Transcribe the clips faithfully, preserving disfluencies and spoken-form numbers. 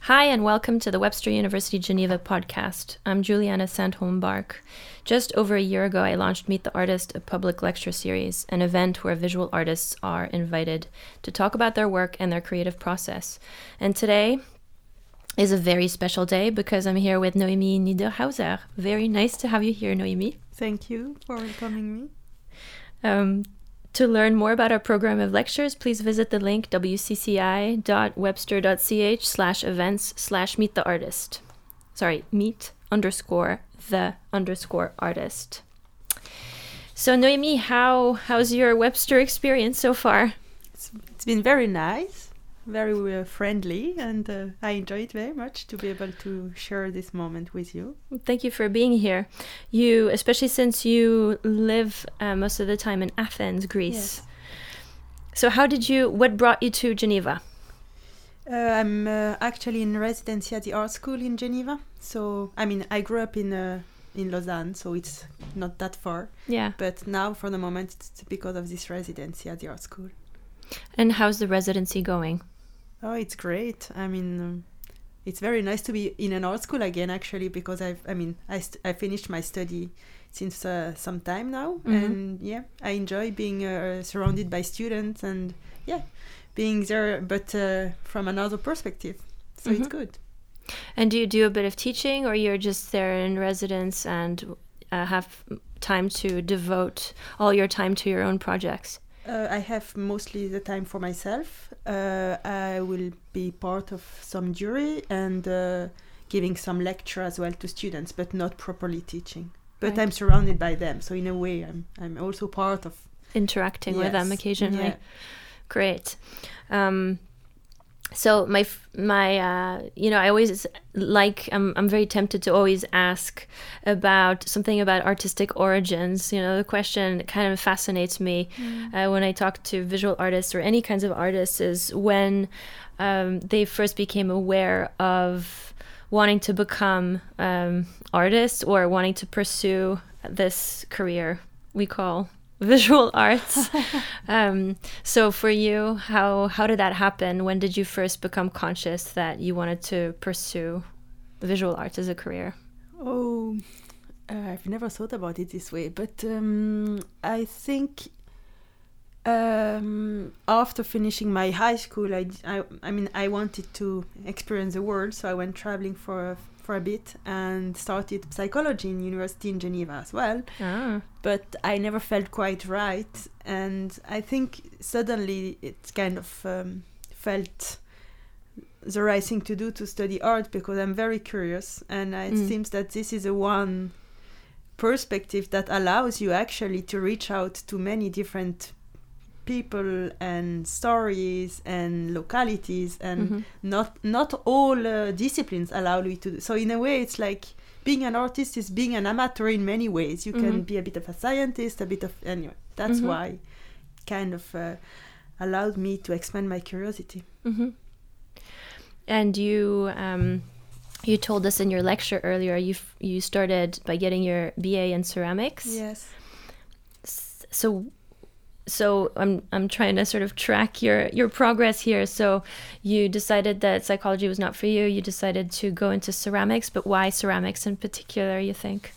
Hi, and welcome to the Webster University Geneva podcast. I'm Juliana Sandholm-Bark. Just over a year ago, I launched Meet the Artist, a public lecture series, an event where visual artists are invited to talk about their work and their creative process. And today is a very special day because I'm here with Noémie Niederhauser. Very nice to have you here, Noémie. Thank you for welcoming me. Um, To learn more about our program of lectures, please visit the link wcci.webster.ch slash events slash meet the artist. Sorry, meet underscore the underscore artist. So Noémie, how how's your Webster experience so far? It's, it's been very nice, very uh, friendly, and uh, I enjoy it very much to be able to share this moment with you. Thank you for being here. You, especially since you live uh, most of the time in Athens, Greece. Yes. So how did you, what brought you to Geneva? Uh, I'm uh, actually in residency at the art school in Geneva. So, I mean, I grew up in uh, in Lausanne, so it's not that far. Yeah. But now, for the moment, it's because of this residency at the art school. And how's the residency going? Oh, it's great. I mean, um, it's very nice to be in an art school again, actually, because I've, I mean, I, st- I finished my study since uh, some time now. Mm-hmm. And yeah, I enjoy being uh, surrounded by students and yeah, being there, but uh, from another perspective. So mm-hmm. It's good. And do you do a bit of teaching, or you're just there in residence and uh, have time to devote all your time to your own projects? Uh, I have mostly the time for myself. Uh, I will be part of some jury and uh, giving some lecture as well to students, but not properly teaching. But right. I'm surrounded by them, so in a way, I'm I'm also part of interacting yes. with them occasionally. Yeah. Great. Um, so my my uh, you know I always like I'm I'm very tempted to always ask about something about artistic origins. You know, the question kind of fascinates me mm. uh, when I talk to visual artists or any kinds of artists is when um, they first became aware of wanting to become um, artists or wanting to pursue this career we call visual arts. um, so for you, how how did that happen? When did you first become conscious that you wanted to pursue visual arts as a career? Oh, uh, I've never thought about it this way, but um, I think um, after finishing my high school, I, I, I mean, I wanted to experience the world, so I went traveling for a for a bit and started psychology in university in Geneva as well. Ah. But I never felt quite right. And I think suddenly it kind of um, felt the right thing to do to study art because I'm very curious. And it mm. seems that this is a one perspective that allows you actually to reach out to many different people and stories and localities, and mm-hmm. not not all uh, disciplines allow you to do. So in a way, it's like being an artist is being an amateur in many ways. You mm-hmm. can be a bit of a scientist, a bit of anyway. That's mm-hmm. why it kind of uh, allowed me to expand my curiosity. Mm-hmm. And you um, you told us in your lecture earlier you f- you started by getting your B A in ceramics. Yes. S- so. So I'm I'm trying to sort of track your, your progress here. So you decided that psychology was not for you. You decided to go into ceramics, but why ceramics in particular, you think?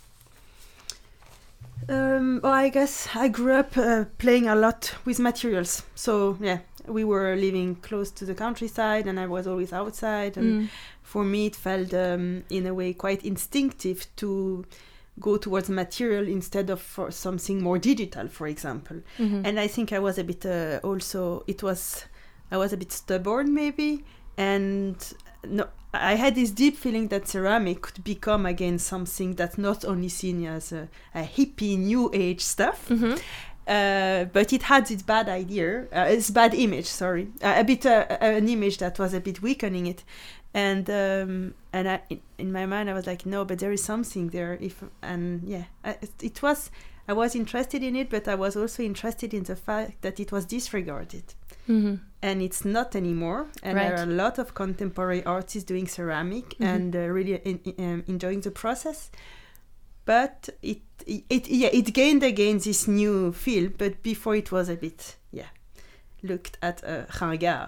Um, well, I guess I grew up uh, playing a lot with materials. So yeah, we were living close to the countryside and I was always outside. And mm. for me, it felt um, in a way quite instinctive to go towards material instead of for something more digital, for example. Mm-hmm. And I think I was a bit uh, also, it was, I was a bit stubborn maybe. And no, I had this deep feeling that ceramic could become again something that's not only seen as a, a hippie new age stuff, mm-hmm. uh, but it had its bad idea, uh, its bad image, sorry, uh, a bit, uh, an image that was a bit weakening it. And um, and I, in, in my mind I was like, no, but there is something there. If and yeah, I, it, it was. I was interested in it, but I was also interested in the fact that it was disregarded, mm-hmm. and it's not anymore. And right. there are a lot of contemporary artists doing ceramic mm-hmm. and uh, really in, in, um, enjoying the process. But it, it, it, yeah, it gained again this new feel. But before it was a bit, yeah, looked at uh, ringard.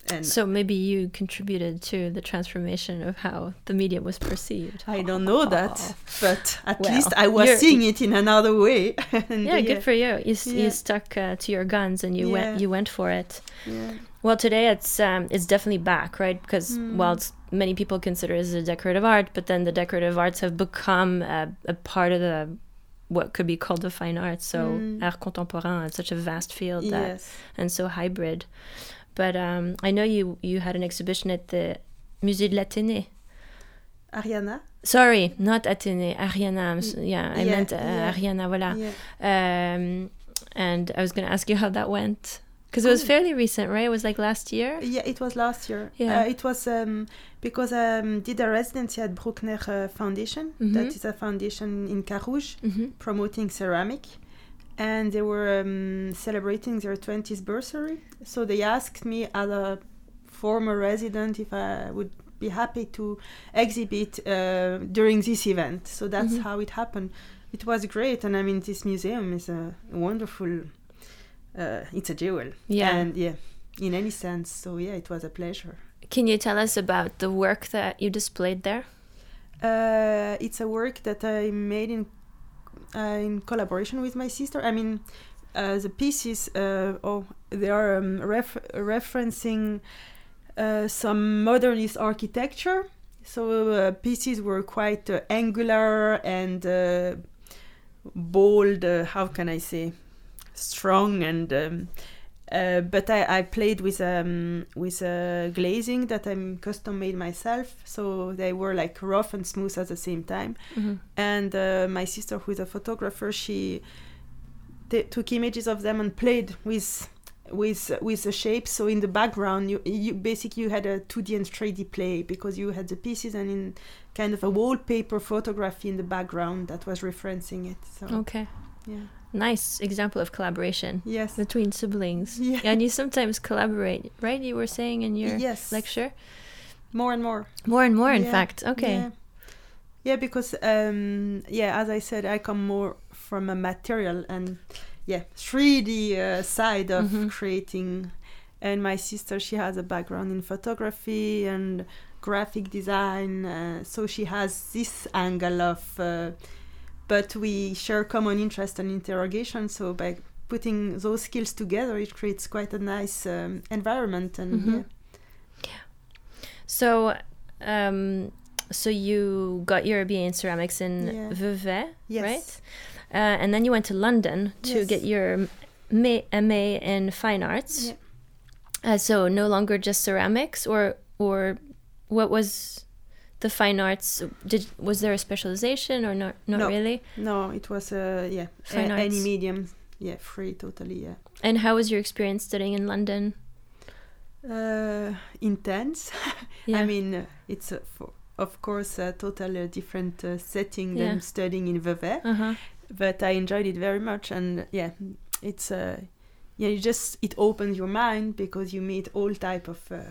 And so maybe you contributed to the transformation of how the medium was perceived. I don't know that, but at Well, least I was you're- seeing it in another way. And Yeah, good for you. You, s- Yeah. you stuck uh, to your guns and you Yeah. went you went for it. Yeah. Well, today it's um, it's definitely back, right? Because Mm. while it's, many people consider it as a decorative art, but then the decorative arts have become a, a part of the what could be called the fine arts. So Mm. art contemporain, it's such a vast field that, Yes. and so hybrid. But um, I know you you had an exhibition at the Musée de l'Athénée. Ariana? Sorry, not Athénée, Ariana. I'm s- yeah, I Yeah, meant uh, yeah. Ariana. Voilà. Yeah. Um, and I was going to ask you how that went. Because it was Oh. fairly recent, right? It was like last year? Yeah, it was last year. Yeah. Uh, it was um, because I um, did a residency at Bruckner uh, Foundation. Mhm. That is a foundation in Carouge Mm-hmm. promoting ceramic. And they were um, celebrating their twentieth birthday. So they asked me as a former resident if I would be happy to exhibit uh, during this event. So that's Mhm. how it happened. It was great. And I mean, this museum is a wonderful, uh, it's a jewel. Yeah. And yeah, in any sense. So yeah, it was a pleasure. Can you tell us about the work that you displayed there? Uh, it's a work that I made in uh, in collaboration with my sister. I mean, uh, the pieces, uh, oh, they are um, ref- referencing uh, some modernist architecture. So uh, pieces were quite uh, angular and uh, bold. Uh, how can I say? Strong and. Um, Uh, but I, I played with um with uh, glazing that I'm custom made myself, so they were like rough and smooth at the same time. Mm-hmm. And uh, my sister, who is a photographer, she t- took images of them and played with with with the shapes. So in the background, you you basically you had a two D and three D play because you had the pieces and in kind of a wallpaper photography in the background that was referencing it. So Okay. yeah, Nice example of collaboration yes, between siblings. Yeah. And you sometimes collaborate, right? You were saying in your yes, lecture? more and more. More and more, in Yeah, fact. Okay. Yeah, yeah because um, yeah, as I said, I come more from a material and yeah, three D uh, side of Mhm. creating. And my sister, she has a background in photography and graphic design, uh, so she has this angle of. Uh, but we share common interest and interrogation. So by putting those skills together, it creates quite a nice um, environment. And Mhm. yeah. So, um, so you got your B A in ceramics in Yeah. Vevey, Yes. right? Uh, and then you went to London to Yes. get your M A M A in fine arts. Yeah. Uh, so no longer just ceramics, or or what was the fine arts? Did was there a specialization or not? Not No. really. No, it was uh, yeah, Fine a- any arts. medium, yeah, free totally, yeah. And how was your experience studying in London? Uh, intense. Yeah. I mean, uh, it's uh, for, of course a total uh, different uh, setting Yeah. than studying in Vevey, Uh huh. but I enjoyed it very much. And yeah, it's uh, yeah, you just it opens your mind because you meet all type of. Uh,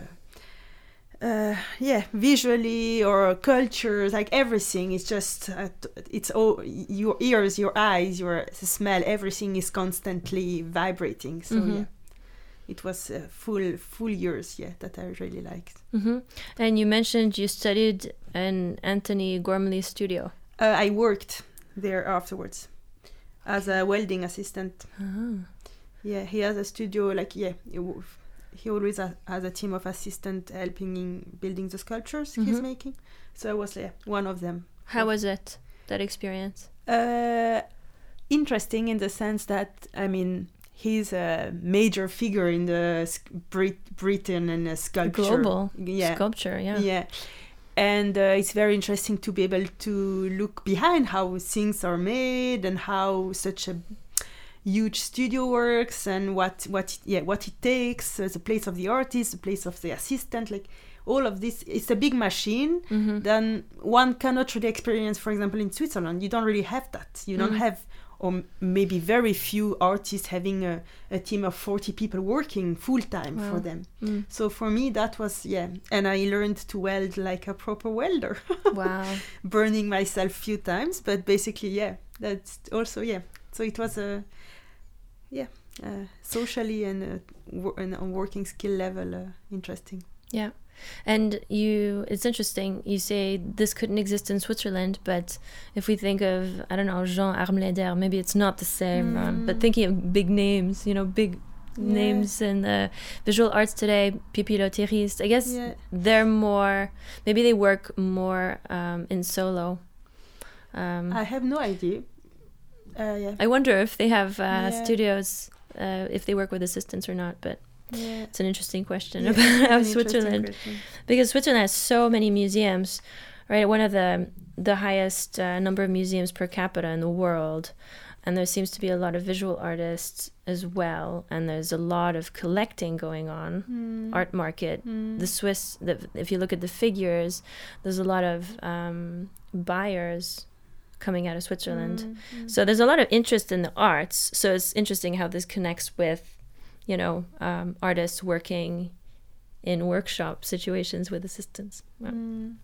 uh, yeah, visually or cultures, like everything is just uh, t- it's all your ears, your eyes, your smell. Everything is constantly vibrating. So Mhm. yeah, it was uh, full full years. Yeah, that I really liked. Mm-hmm. And you mentioned you studied in Anthony Gormley's studio. Uh, I worked there afterwards as a welding assistant. Uh-huh. Yeah, he has a studio. Like yeah, he, w- he always ha- has a team of assistants helping in building the sculptures he's Mhm. making. So I was yeah, one of them. How was it, that experience? Uh, interesting in the sense that I mean he's a major figure in the sc- Brit- Britain and uh, sculpture. Global Yeah. sculpture, yeah. Yeah. And uh, it's very interesting to be able to look behind how things are made and how such a huge studio works and what what yeah what it takes, uh, the place of the artist, the place of the assistant, like all of this. It's a big machine. Mm-hmm. Then one cannot really experience, for example, in Switzerland. You don't really have that. You don't Mhm. have, or m- maybe very few artists having a, a team of forty people working full time Wow. for them. Mm. So for me, that was, yeah. And I learned to weld like a proper welder, Wow. burning myself a few times. But basically, yeah, that's also, yeah. So it was a, yeah, uh, socially and, uh, wor- and on working skill level, uh, interesting. Yeah. And you, it's interesting, you say this couldn't exist in Switzerland, but if we think of, I don't know, Jean Armleder, maybe it's not the same, mm. um, but thinking of big names, you know, big yeah. names in the visual arts today, Pipi Lotteries, I guess yeah. they're more, maybe they work more um, in solo. Um, I have no idea. Uh, yeah. I wonder if they have uh, yeah. studios, uh, if they work with assistants or not, but yeah. it's an interesting question yeah, about Switzerland, question. Because Switzerland has so many museums, right? One of the the highest uh, number of museums per capita in the world, and there seems to be a lot of visual artists as well, and there's a lot of collecting going on, mm. art market. Mm. The Swiss, the, if you look at the figures, there's a lot of um, buyers coming out of Switzerland. Mm. So there's a lot of interest in the arts. So it's interesting how this connects with, you know, um, artists working in workshop situations with assistants. Wow. Mm.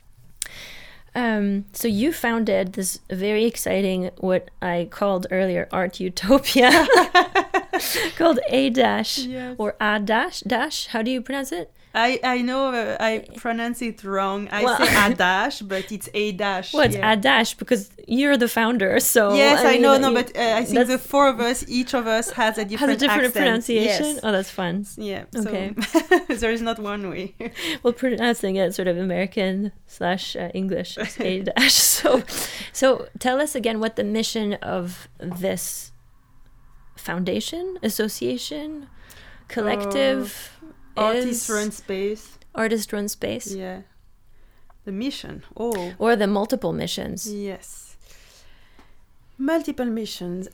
Um, so you founded this very exciting, what I called earlier, art utopia, called A Dash yes. or A Dash Dash. How do you pronounce it? I, I know uh, I pronounce it wrong. I well, say A Dash, but it's A Dash. Well, it's yeah. A Dash because you're the founder. So yes, I, I mean, know, no, but uh, I think the four of us, each of us has a different has a different accent. pronunciation. Yes. Oh, that's fun. Yeah. Okay. So there is not one way. Well, pronouncing it sort of American slash uh, English is A Dash. So, so tell us again what the mission of this foundation, association, collective. Uh, Artist run space. Artist run space. Yeah. The mission. Oh. Or the multiple missions. Yes. Multiple missions.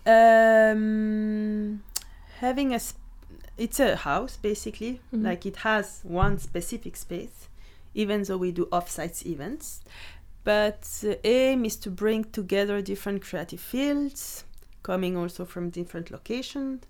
Um, having a, sp- it's a house basically. Mm-hmm. Like it has one specific space, even though we do off-site events. But the aim is to bring together different creative fields, coming also from different locations.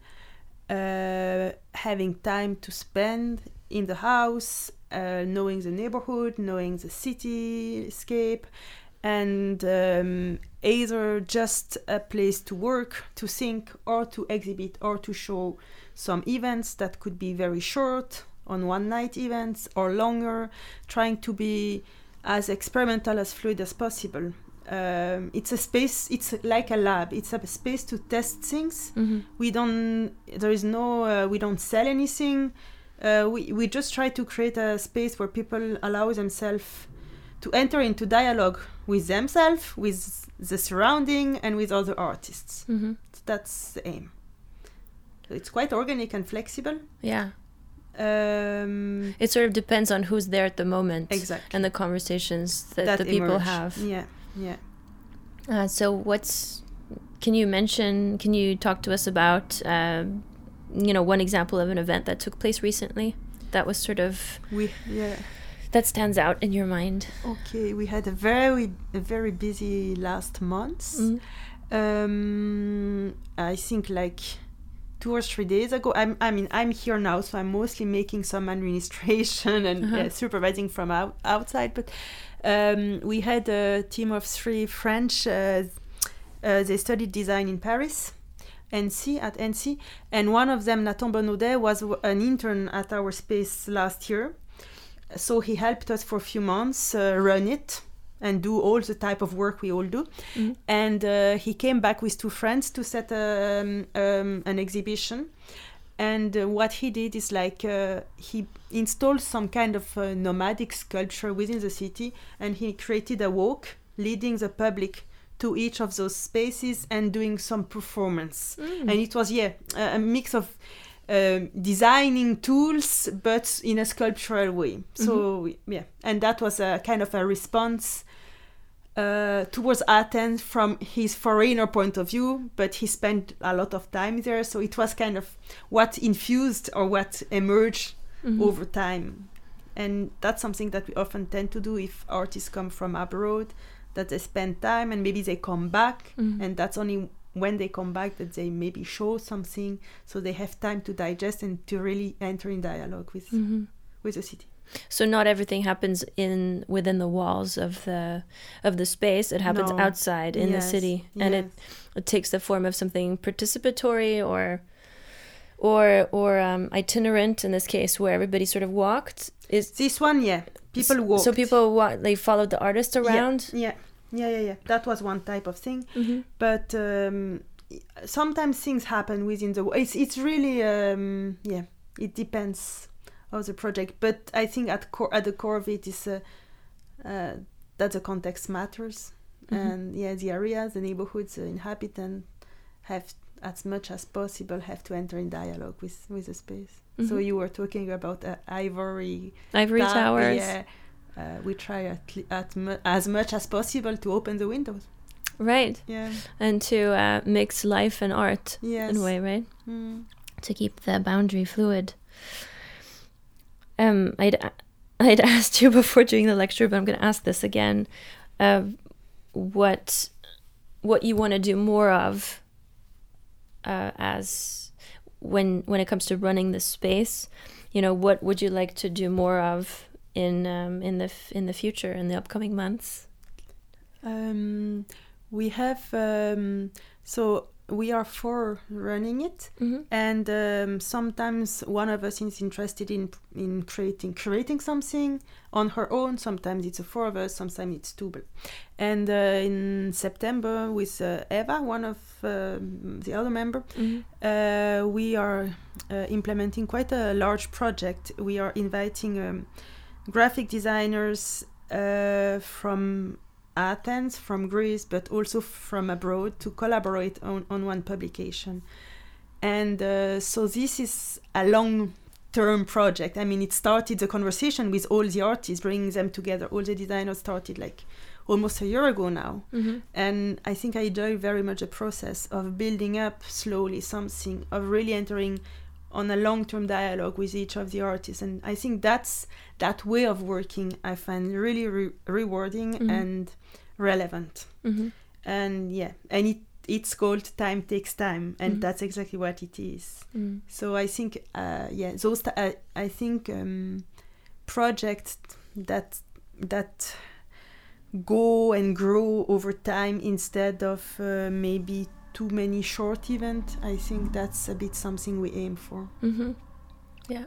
Uh, having time to spend in the house, uh, knowing the neighborhood, knowing the cityscape, and um, either just a place to work, to think, or to exhibit, or to show some events that could be very short, on one-night events, or longer, trying to be as experimental, as fluid as possible. Um, it's a space, it's like a lab, it's a space to test things. Mm-hmm. We don't, there is no, uh, we don't sell anything. Uh, we, we just try to create a space where people allow themselves to enter into dialogue with themselves, with the surrounding, and with other artists. Mm-hmm. So that's the aim. So it's quite organic and flexible. Yeah. Um, it sort of depends on who's there at the moment. Exactly. And the conversations that, that the people emerge. have. Yeah. Yeah. Uh, so what's, can you mention, can you talk to us about, uh, you know, one example of an event that took place recently that was sort of, we yeah, that stands out in your mind? Okay, we had a very, a very busy last month. Mm-hmm. Um, I think like two or three days ago, I'm, I mean, I'm here now, so I'm mostly making some administration and uh-huh. uh, supervising from out, outside, but Um, we had a team of three French. Uh, uh, they studied design in Paris, N C at N C, and one of them, Nathan Bonaudet, was w- an intern at our space last year. So he helped us for a few months uh, run it and do all the type of work we all do. Mm-hmm. And uh, he came back with two friends to set um, um, an exhibition. And uh, what he did is like uh, he installed some kind of uh, nomadic sculpture within the city, and he created a walk leading the public to each of those spaces and doing some performance. Mm. And it was, yeah, a, a mix of uh, designing tools, but in a sculptural way. So, mm-hmm. yeah, and that was a kind of a response Uh, towards Athens from his foreigner point of view, but he spent a lot of time there, so it was kind of what infused or what emerged mm-hmm. over time. And that's something that we often tend to do if artists come from abroad, that they spend time and maybe they come back, mm-hmm. and that's only when they come back that they maybe show something, so they have time to digest and to really enter in dialogue with mm-hmm. with the city. So not everything happens in within the walls of the of the space. It happens no. outside in yes. the city, and yes. it, it takes the form of something participatory or or or um, itinerant in this case, where everybody sort of walked. Is this one? Yeah, people walked. So people walk, they followed the artist around. Yeah, yeah, yeah, yeah. yeah. That was one type of thing. Mm-hmm. But um, sometimes things happen within the. It's it's really um, yeah. It depends of the project, but I think at core at the core of it is uh, uh, that the context matters, mm-hmm. and yeah, the areas, the neighborhoods, the inhabitants have as much as possible have to enter in dialogue with with the space. Mm-hmm. So you were talking about uh, ivory ivory ta- towers. Yeah, uh, we try at, li- at mu- as much as possible to open the windows. Right. Yeah. And to uh, mix life and art yes. in a way, right? Mm. To keep the boundary fluid. Um, I'd I'd asked you before doing the lecture, but I'm going to ask this again. Uh, what what you want to do more of uh, as when when it comes to running the space? You know, what would you like to do more of in um, in the f- in the future, in the upcoming months? Um, we have um, so. We are for running it, mm-hmm. and um, sometimes one of us is interested in in creating creating something on her own. Sometimes it's a four of us. Sometimes it's two. And uh, in September, with uh, Eva, one of uh, the other member, mm-hmm. uh, we are uh, implementing quite a large project. We are inviting um, graphic designers uh, from Athens, from Greece, but also from abroad to collaborate on, on one publication. And uh, so this is a long-term project. I mean, it started the conversation with all the artists, bringing them together. All the designers started like almost a year ago now. Mm-hmm. And I think I enjoy very much the process of building up slowly something, of really entering on a long-term dialogue with each of the artists. And I think that's that way of working I find really re- rewarding mm-hmm. and relevant. Mm-hmm. And yeah, and it it's called Time Takes Time, and mm-hmm. that's exactly what it is. Mm-hmm. So I think uh, yeah, those t- I, I think um, projects that that go and grow over time instead of uh, maybe too many short events, I think that's a bit something we aim for. Mm-hmm. Yeah.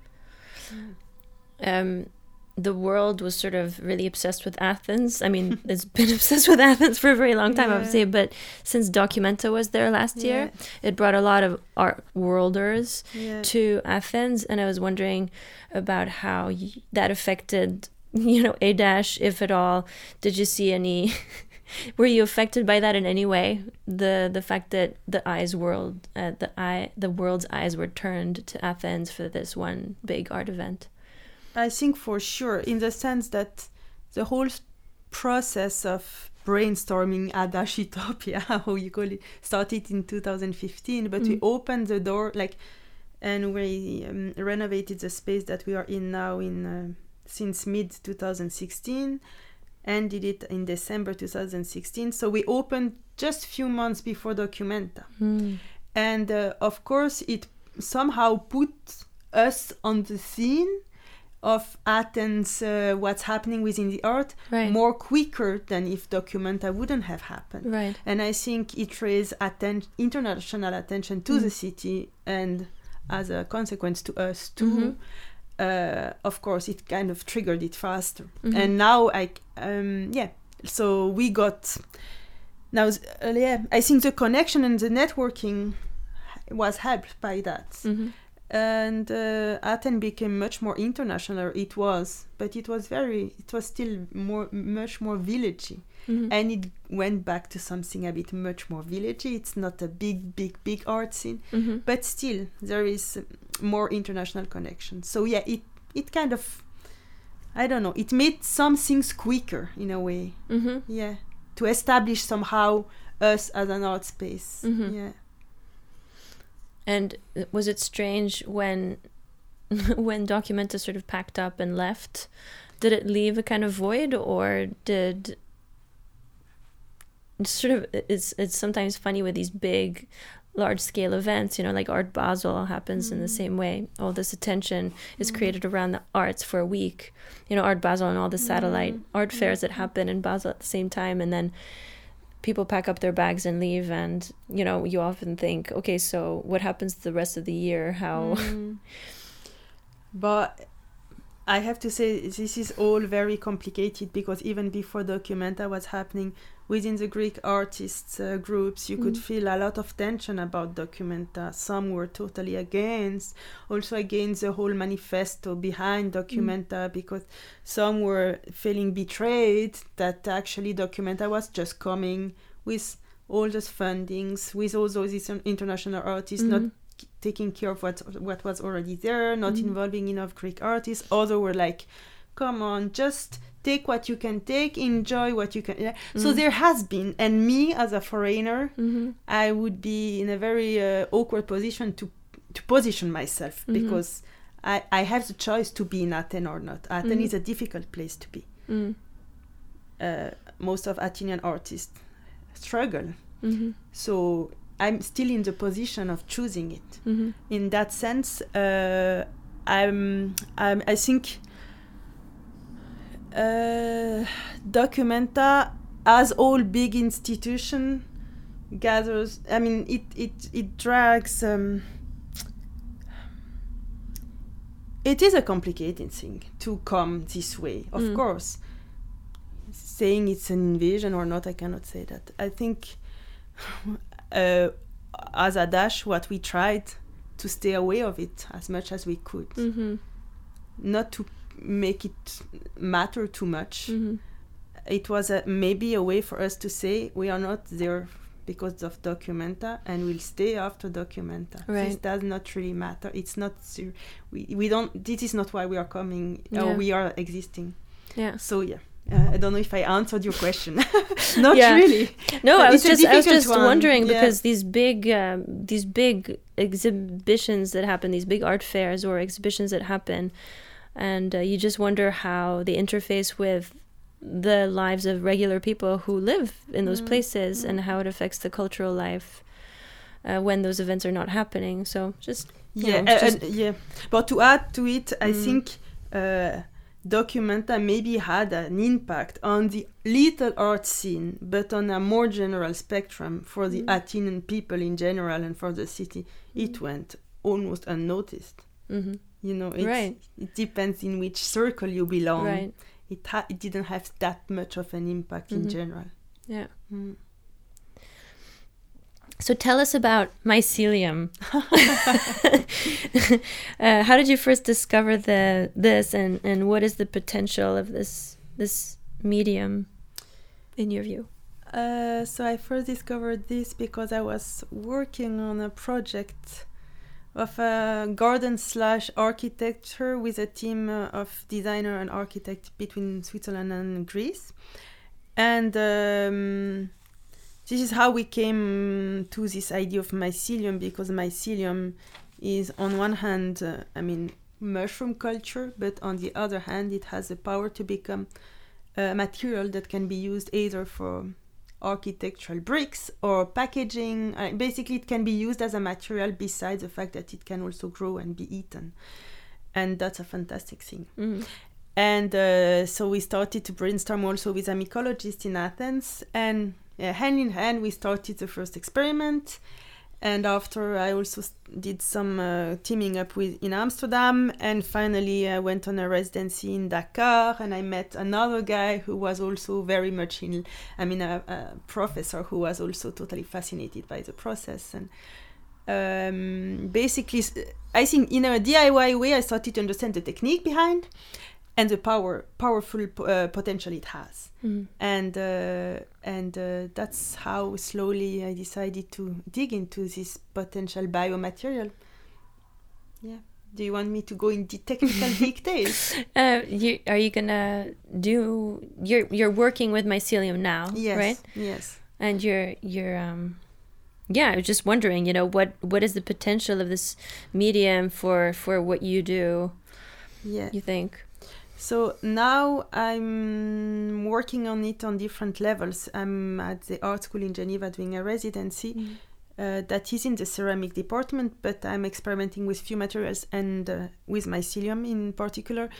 Um, the world was sort of really obsessed with Athens. I mean, it's been obsessed with Athens for a very long time, yeah. obviously, but since Documenta was there last yeah. year, it brought a lot of art worlders yeah. to Athens, and I was wondering about how y- that affected, you know, A dash, if at all. Did you see any... Were you affected by that in any way? The the fact that the eyes world, uh, the eye, the world's eyes were turned to Athens for this one big art event. I think for sure, in the sense that the whole process of brainstorming Adashitopia, how you call it, started in two thousand fifteen. But mm. we opened the door, like, and we um, renovated the space that we are in now in uh, since mid twenty sixteen. And did it in December two thousand sixteen. So we opened just a few months before Documenta. Mm. And uh, of course, it somehow put us on the scene of Athens, uh, what's happening within the art, right. more quicker than if Documenta wouldn't have happened. Right. And I think it raised atten- international attention to mm. the city, and as a consequence to us too. Mm-hmm. Uh, of course, it kind of triggered it faster. Mm-hmm. And now, I, um, yeah, so we got, now, uh, yeah, I think the connection and the networking was helped by that. Mm-hmm. And uh, Athens became much more international. It was, but it was very, it was still more, much more villagey. Mm-hmm. And it went back to something a bit much more villagey. It's not a big, big, big art scene, mm-hmm. but still there is more international connection. So yeah, it it kind of, I don't know, it made some things quicker in a way. Mm-hmm. Yeah, to establish somehow us as an art space. Mm-hmm. Yeah. And was it strange when when Documenta sort of packed up and left? Did it leave a kind of void, or did sort of it's it's sometimes funny with these big large scale events, you know, like Art Basel happens mm. in the same way. All this attention is mm. created around the arts for a week, you know, Art Basel and all the satellite mm. art fairs that happen in Basel at the same time, and then people pack up their bags and leave, and you know, you often think, okay, so what happens the rest of the year? How? Mm. But I have to say, this is all very complicated, because even before Documenta was happening, within the Greek artists uh, groups, you mm. could feel a lot of tension about Documenta. Some were totally against, also against the whole manifesto behind Documenta, mm. because some were feeling betrayed that actually Documenta was just coming with all those fundings, with all those international artists, mm-hmm. not taking care of what what was already there, not mm-hmm. involving enough Greek artists. Others were like, come on, just take what you can take, enjoy what you can. Mm-hmm. So there has been, and me as a foreigner, mm-hmm. I would be in a very uh, awkward position to to position myself, mm-hmm. because I, I have the choice to be in Athens or not. Athens mm-hmm. is a difficult place to be. Mm-hmm. Uh, most of Athenian artists struggle. Mm-hmm. So I'm still in the position of choosing it. Mm-hmm. In that sense, uh, I'm, I'm, I think uh, Documenta, as all big institution, gathers. I mean, it it it drags. Um, it is a complicated thing to come this way, of mm. course. Saying it's an invasion or not, I cannot say that. I think. Uh, as a Dash, what we tried to stay away of it as much as we could, mm-hmm. not to make it matter too much. Mm-hmm. It was a, maybe a way for us to say we are not there because of Documenta, and we'll stay after Documenta. Right. This does not really matter. It's not ser- we we don't. This is not why we are coming yeah. or we are existing. Yeah. So yeah. Uh, I don't know if I answered your question. Not yeah. really. No, I was just I was just one. wondering yeah. because these big um, these big exhibitions that happen, these big art fairs or exhibitions that happen, and uh, you just wonder how they interface with the lives of regular people who live in those mm. places mm. and how it affects the cultural life uh, when those events are not happening. So just yeah, know, uh, just uh, yeah. But to add to it, I mm. think. Uh, Documenta maybe had an impact on the little art scene, but on a more general spectrum for the mm. Athenian people in general and for the city, mm. it went almost unnoticed. Mm-hmm. You know, it's, right. it depends in which circle you belong. Right. It ha- it didn't have that much of an impact mm-hmm. in general. Yeah. Mm. So tell us about mycelium. uh, how did you first discover the this, and, and what is the potential of this this medium, in your view? Uh, so I first discovered this because I was working on a project of a garden slash architecture with a team uh, of designer and architect between Switzerland and Greece, and. Um, This is how we came to this idea of mycelium, because mycelium is on one hand, uh, I mean, mushroom culture, but on the other hand, it has the power to become a material that can be used either for architectural bricks or packaging. Uh, basically, it can be used as a material besides the fact that it can also grow and be eaten. And that's a fantastic thing. Mm. And uh, so we started to brainstorm also with a mycologist in Athens, and Uh, hand in hand, we started the first experiment, and after I also st- did some uh, teaming up with in Amsterdam, and finally I went on a residency in Dakar, and I met another guy who was also very much in, I mean, a, a professor who was also totally fascinated by the process, and um, basically, I think in a D I Y way, I started to understand the technique behind. And the power, powerful uh, potential it has, mm. and uh, and uh, that's how slowly I decided to dig into this potential biomaterial. Yeah. Do you want me to go into technical details? Uh, you, are you gonna do? You're you're working with mycelium now, yes, right? Yes. And you're you're um, yeah. I was just wondering, you know, what what is the potential of this medium for for what you do? Yeah. You think? So now I'm working on it on different levels. I'm at the art school in Geneva doing a residency mm. uh, that is in the ceramic department, but I'm experimenting with few materials and uh, with mycelium in particular.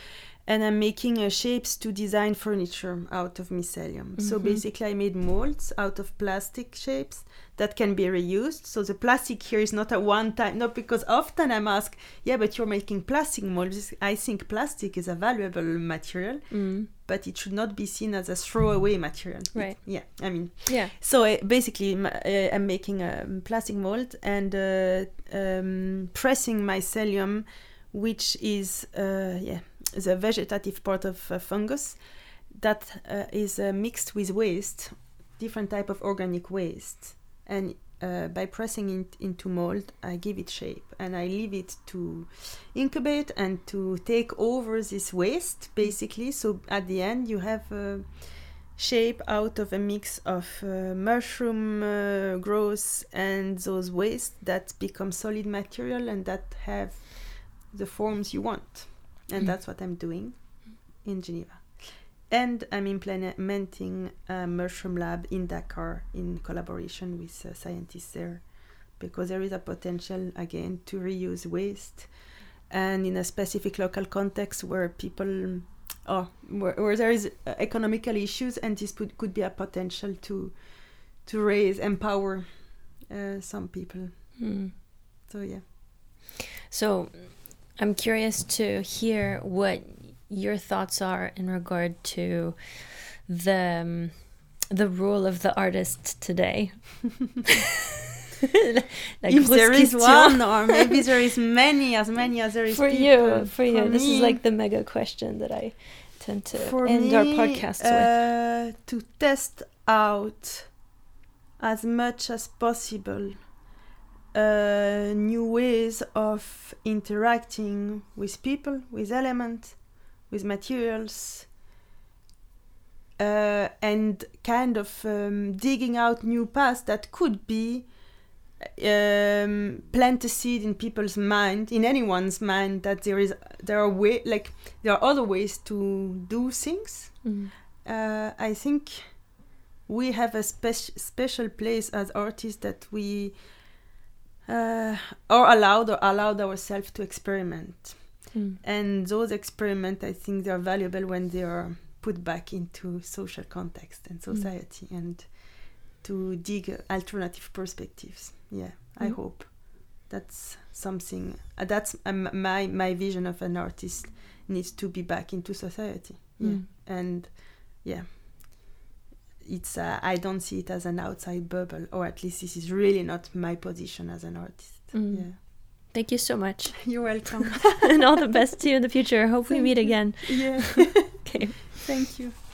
and I'm making uh, shapes to design furniture out of mycelium. Mm-hmm. So basically I made molds out of plastic shapes that can be reused. So the plastic here is not a one-time, not because often I'm asked, yeah, but you're making plastic molds. I think plastic is a valuable material, mm. but it should not be seen as a throwaway material. Right. It, yeah, I mean, yeah. So uh, basically uh, I'm making a plastic mold and uh, um, pressing mycelium, which is, uh, yeah, the vegetative part of uh, fungus that uh, is uh, mixed with waste, different type of organic waste. And uh, by pressing it into mold, I give it shape and I leave it to incubate and to take over this waste, basically. So at the end, you have a shape out of a mix of uh, mushroom uh, growth and those waste that become solid material and that have the forms you want. And mm. that's what I'm doing in Geneva. And I'm implementing a mushroom lab in Dakar in collaboration with uh, scientists there, because there is a potential, again, to reuse waste and in a specific local context where people, oh, where, where there is uh, economical issues, and this could, could be a potential to to raise, empower uh, some people. Mm. So, yeah. So I'm curious to hear what your thoughts are in regard to the um, the role of the artist today. Like if there is one, or maybe there is many, as many as there is for people. you. For, for you, me, this is like the mega question that I tend to for end me, our podcast uh, with. To test out as much as possible Uh, new ways of interacting with people, with elements, with materials, uh, and kind of um, digging out new paths that could be um, plant a seed in people's mind, in anyone's mind, that there is there are way like there are other ways to do things. Mm. Uh, I think we have a spec- special place as artists that we. Uh, or allowed or allowed ourselves to experiment. Mm. And those experiments, I think they are valuable when they are put back into social context and society mm. and to dig alternative perspectives. Yeah, mm. I hope that's something, uh, that's um, my, my vision of an artist needs to be back into society. Mm. Yeah, and yeah. It's uh, I don't see it as an outside bubble, or at least this is really not my position as an artist. Mm. Yeah. Thank you so much. You're welcome. And all the best to you in the future. I hope Thank we meet you. again. Yeah. Okay. Thank you.